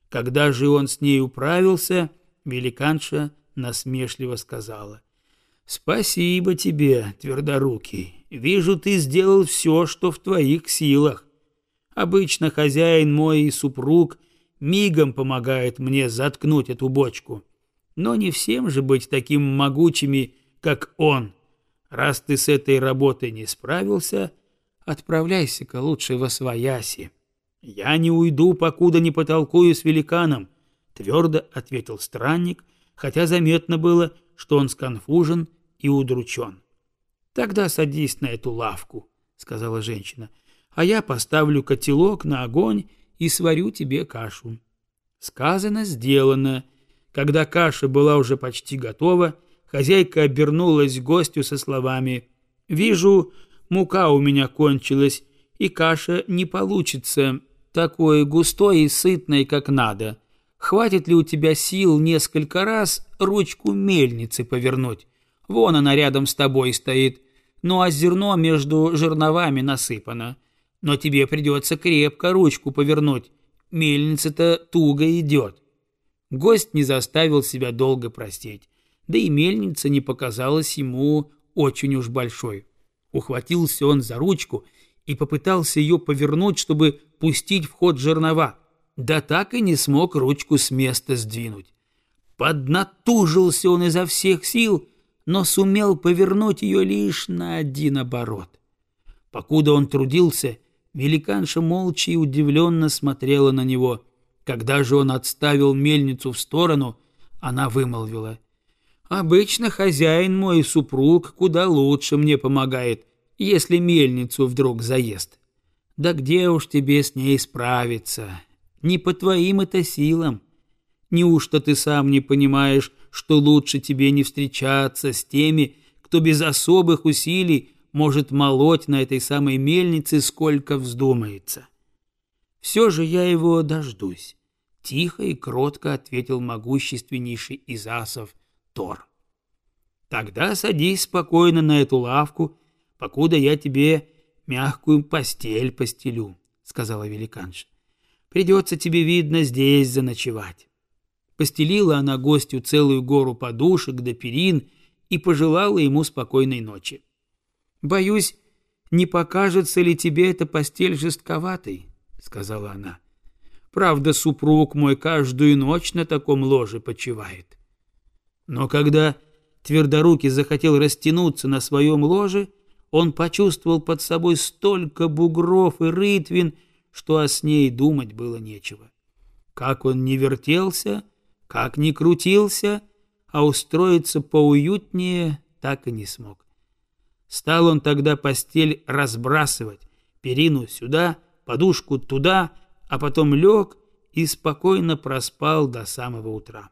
Когда же он с ней управился, великанша насмешливо сказала: «Спасибо тебе, Твердорукий, вижу, ты сделал все, что в твоих силах. Обычно хозяин мой и супруг мигом помогает мне заткнуть эту бочку, но не всем же быть таким могучими, как он. Раз ты с этой работой не справился, отправляйся-ка лучше восвояси». «Я не уйду, покуда не потолкую с великаном», — твердо ответил странник, хотя заметно было, что он сконфужен и удручен. «Тогда садись на эту лавку», — сказала женщина, «а я поставлю котелок на огонь и сварю тебе кашу». Сказано, сделано. Когда каша была уже почти готова, хозяйка обернулась к гостю со словами: «Вижу, мука у меня кончилась, и каша не получится такой густой и сытной, как надо. Хватит ли у тебя сил несколько раз ручку мельницы повернуть? Вон она рядом с тобой стоит, ну а зерно между жерновами насыпано. Но тебе придется крепко ручку повернуть, мельница-то туго идет». Гость не заставил себя долго простить, да и мельница не показалась ему очень уж большой. Ухватился он за ручку и попытался ее повернуть, чтобы пустить в ход жернова, да так и не смог ручку с места сдвинуть. Поднатужился он изо всех сил, но сумел повернуть ее лишь на один оборот. Покуда он трудился, великанша молча и удивленно смотрела на него. Когда же он отставил мельницу в сторону, она вымолвила: «Обычно хозяин мой супруг куда лучше мне помогает, если мельницу вдруг заест. Да где уж тебе с ней справиться? Не по твоим это силам. Неужто ты сам не понимаешь, что лучше тебе не встречаться с теми, кто без особых усилий может молоть на этой самой мельнице сколько вздумается?» «Все же я его дождусь», — тихо и кротко ответил могущественнейший из асов Тор. «Тогда садись спокойно на эту лавку, покуда я тебе мягкую постель постелю», — сказала великанша. «Придется тебе, видно, здесь заночевать». Постелила она гостю целую гору подушек да перин и пожелала ему спокойной ночи. «Боюсь, не покажется ли тебе эта постель жестковатой?» — сказала она. «Правда, супруг мой каждую ночь на таком ложе почивает». Но когда Твердорукий захотел растянуться на своем ложе, он почувствовал под собой столько бугров и рытвин, что о сне и думать было нечего. Как он ни вертелся, как ни крутился, а устроиться поуютнее так и не смог. Стал он тогда постель разбрасывать, перину сюда, подушку туда, а потом лег и спокойно проспал до самого утра.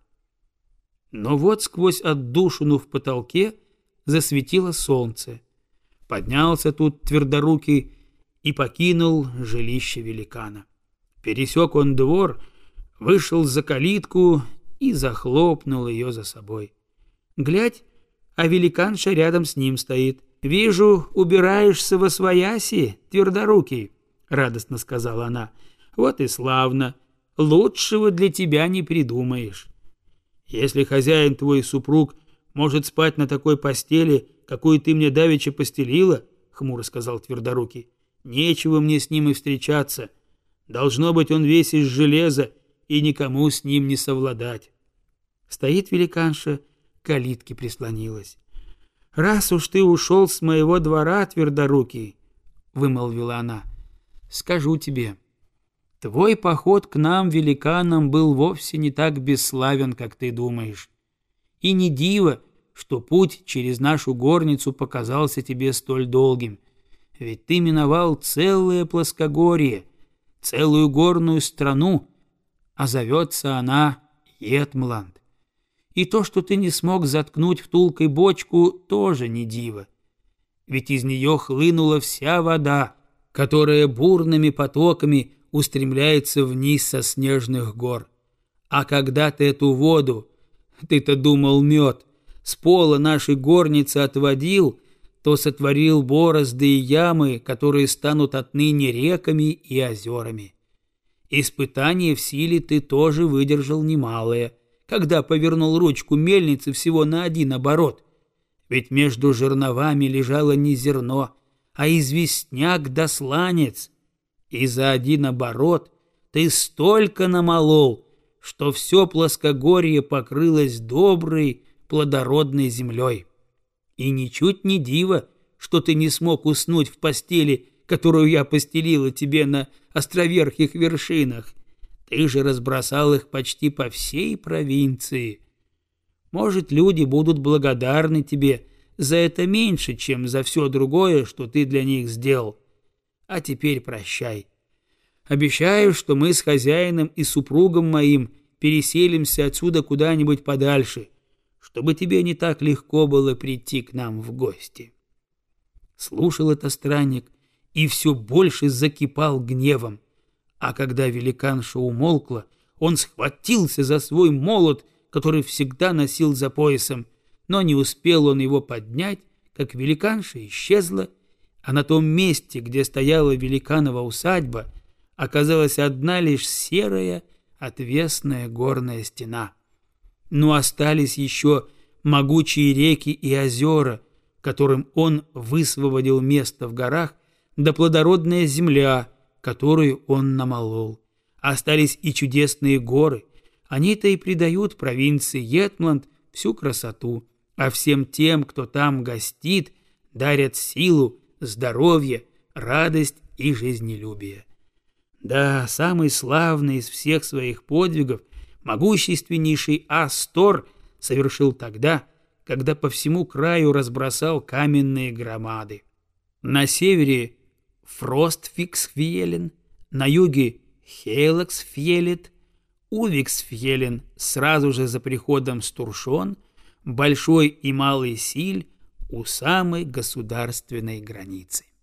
Но вот сквозь отдушину в потолке засветило солнце. Поднялся тут Твердорукий и покинул жилище великана. Пересек он двор, вышел за калитку и захлопнул ее за собой. Глядь, а великанша рядом с ним стоит. «Вижу, убираешься восвояси, Твердорукий», — радостно сказала она. «Вот и славно. Лучшего для тебя не придумаешь. Если хозяин твой супруг может спать на такой постели, какую ты мне давеча постелила, — хмуро сказал Твердорукий, — нечего мне с ним и встречаться. Должно быть, он весь из железа, и никому с ним не совладать». Стоит великанша, к калитке прислонилась. «Раз уж ты ушел с моего двора, Твердорукий, — вымолвила она, — скажу тебе, твой поход к нам, великанам, был вовсе не так бесславен, как ты думаешь. И не диво, что путь через нашу горницу показался тебе столь долгим, ведь ты миновал целое плоскогорье, целую горную страну, а зовется она Етмланд. И то, что ты не смог заткнуть втулкой бочку, тоже не диво. Ведь из нее хлынула вся вода, которая бурными потоками устремляется вниз со снежных гор. А когда ты эту воду, ты-то думал мед, с пола нашей горницы отводил, то сотворил борозды и ямы, которые станут отныне реками и озерами. Испытание в силе ты тоже выдержал немалое, когда повернул ручку мельницы всего на 1 оборот. Ведь между жерновами лежало не зерно, а известняк да сланец. И за 1 оборот ты столько намолол, что все плоскогорье покрылось доброй, плодородной землей. И ничуть не диво, что ты не смог уснуть в постели, которую я постелила тебе на островерхих вершинах. Ты же разбросал их почти по всей провинции. Может, люди будут благодарны тебе за это меньше, чем за все другое, что ты для них сделал. А теперь прощай. Обещаю, что мы с хозяином и супругом моим переселимся отсюда куда-нибудь подальше, чтобы тебе не так легко было прийти к нам в гости». Слушал это странник и все больше закипал гневом. А когда великанша умолкла, он схватился за свой молот, который всегда носил за поясом, но не успел он его поднять, как великанша исчезла, а на том месте, где стояла великанова усадьба, оказалась одна лишь серая, отвесная горная стена. Но остались еще могучие реки и озера, которым он высвободил место в горах, да плодородная земля, которую он намолол. Остались и чудесные горы. Они-то и придают провинции Йетмланд всю красоту, а всем тем, кто там гостит, дарят силу, здоровье, радость и жизнелюбие. Да, самый славный из всех своих подвигов могущественнейший Ас-Тор совершил тогда, когда по всему краю разбросал каменные громады. На севере Фростфиксфьелен, на юге Хейлаксфьелет, Увиксфьелен сразу же за приходом Стуршон, Большой и Малый Силь у самой государственной границы.